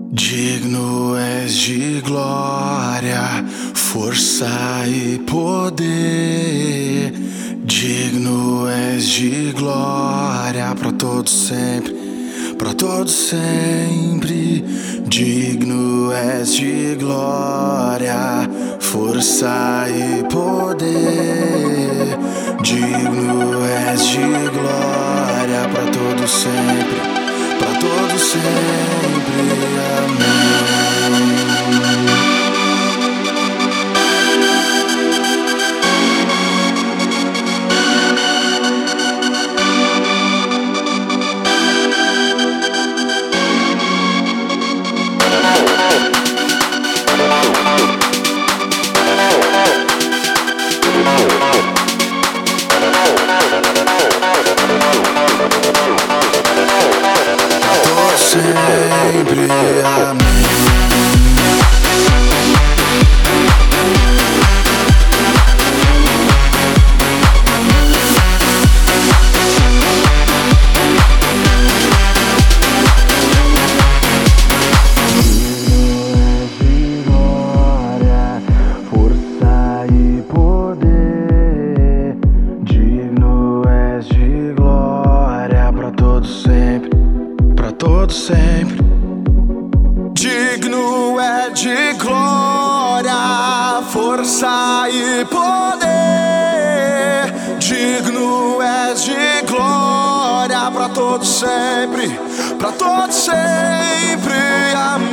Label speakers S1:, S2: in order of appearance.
S1: Digno és de glória, força e poder. Digno és de glória para todos sempre, para todos sempre. Digno és de glória, força e poder. Digno és de glória para todos sempre, para todos sempre. Amém. Sempre amém. Sempre. Digno é de glória, força e poder. Digno é de glória para todos sempre, para todos sempre. Amém.